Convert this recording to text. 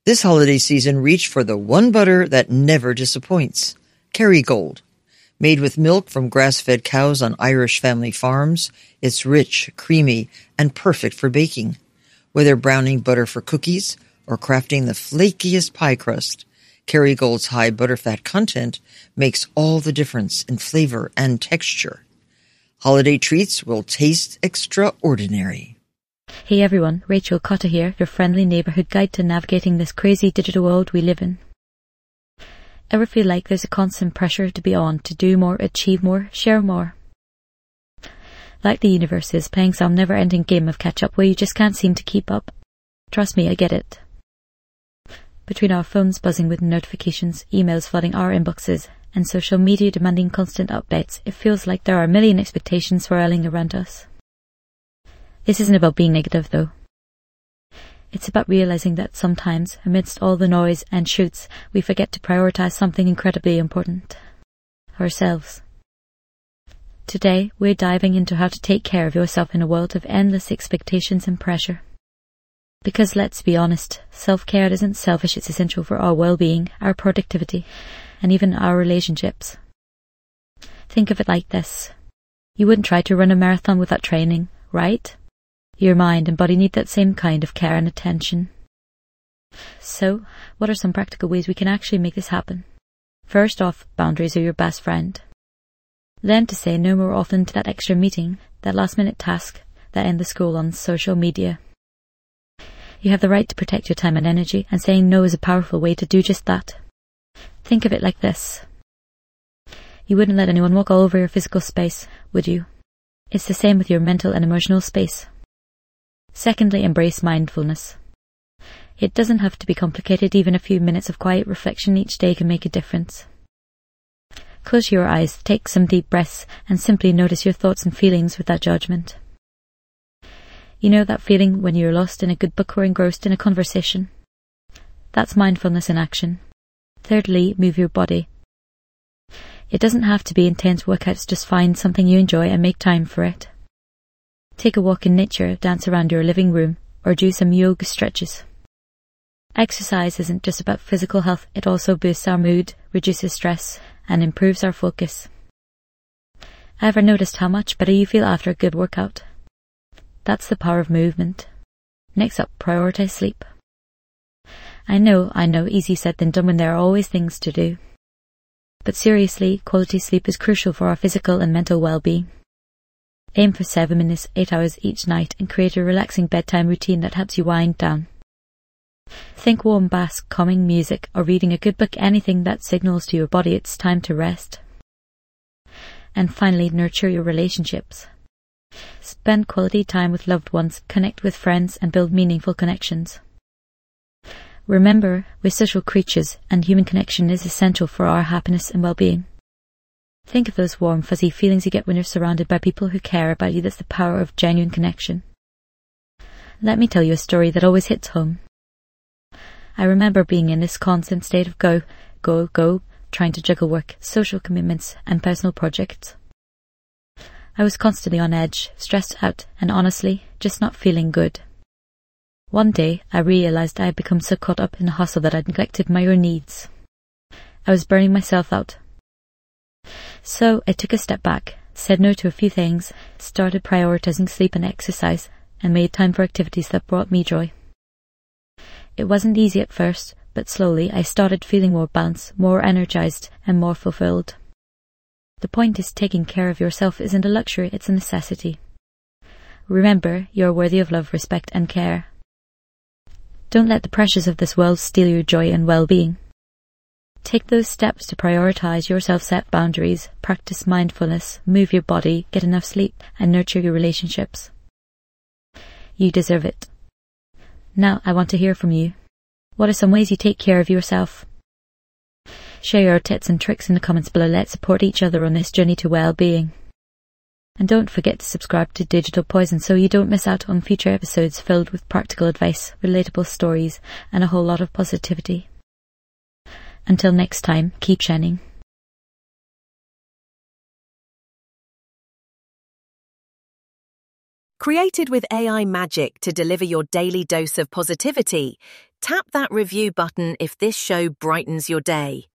This holiday season, reach for the one butter that never disappoints. Kerrygold. Made with milk from grass-fed cows on Irish family farms, it's rich, creamy, and perfect for baking. Whether browning butter for cookies or crafting the flakiest pie crust, Kerrygold's high butterfat content makes all the difference in flavor and texture. Holiday treats will taste extraordinary. Hey everyone, Rachel Cotta here, your friendly neighbourhood guide to navigating this crazy digital world we live in. Ever feel like there's a constant pressure to be on, to do more, achieve more, share more? Like the universe is playing some never-ending game of catch-up where you just can't seem to keep up. Trust me, I get it. Between our phones buzzing with notifications, emails flooding our inboxes, and social media demanding constant updates, it feels like there are a million expectations swirling around us. This isn't about being negative, though. It's about realizing that sometimes, amidst all the noise and shoots, we forget to prioritize something incredibly important. Ourselves. Today, we're diving into how to take care of yourself in a world of endless expectations and pressure. Because let's be honest, self-care isn't selfish, it's essential for our well-being, our productivity, and even our relationships. Think of it like this. You wouldn't try to run a marathon without training, right? Your mind and body need that same kind of care and attention. So, what are some practical ways we can actually make this happen? First off, boundaries are your best friend. Learn to say no more often to that extra meeting, that last-minute task, that endless scroll on social media. You have the right to protect your time and energy, and saying no is a powerful way to do just that. Think of it like this. You wouldn't let anyone walk all over your physical space, would you? It's the same with your mental and emotional space. Secondly, embrace mindfulness. It doesn't have to be complicated, even a few minutes of quiet reflection each day can make a difference. Close your eyes, take some deep breaths, and simply notice your thoughts and feelings without judgment. You know that feeling when you're lost in a good book or engrossed in a conversation? That's mindfulness in action. Thirdly, move your body. It doesn't have to be intense workouts, just find something you enjoy and make time for it. Take a walk in nature, dance around your living room, or do some yoga stretches. Exercise isn't just about physical health, it also boosts our mood, reduces stress, and improves our focus. Ever noticed how much better you feel after a good workout? That's the power of movement. Next up, prioritize sleep. I know, easy said than done when there are always things to do. But seriously, quality sleep is crucial for our physical and mental well-being. Aim for 7 minutes, 8 hours each night, and create a relaxing bedtime routine that helps you wind down. Think warm baths, calming music, or reading a good book, anything that signals to your body it's time to rest. And finally, nurture your relationships. Spend quality time with loved ones, connect with friends, and build meaningful connections. Remember, we're social creatures, and human connection is essential for our happiness and well-being. Think of those warm, fuzzy feelings you get when you're surrounded by people who care about you. That's the power of genuine connection. Let me tell you a story that always hits home. I remember being in this constant state of go, trying to juggle work, social commitments, and personal projects. I was constantly on edge, stressed out, and honestly, just not feeling good. One day, I realized I had become so caught up in the hustle that I'd neglected my own needs. I was burning myself out. So I took a step back, said no to a few things, started prioritizing sleep and exercise, and made time for activities that brought me joy. It wasn't easy at first, but slowly I started feeling more balanced, more energized, and more fulfilled. The point is, taking care of yourself isn't a luxury, it's a necessity. Remember, you're worthy of love, respect, and care. Don't let the pressures of this world steal your joy and well-being. Take those steps to prioritize yourself, set boundaries, practice mindfulness, move your body, get enough sleep, and nurture your relationships. You deserve it. Now, I want to hear from you. What are some ways you take care of yourself? Share your tips and tricks in the comments below. Let's support each other on this journey to well-being. And don't forget to subscribe to Digital Poison so you don't miss out on future episodes filled with practical advice, relatable stories, and a whole lot of positivity. Until next time, keep shining. Created with AI magic to deliver your daily dose of positivity, tap that review button if this show brightens your day.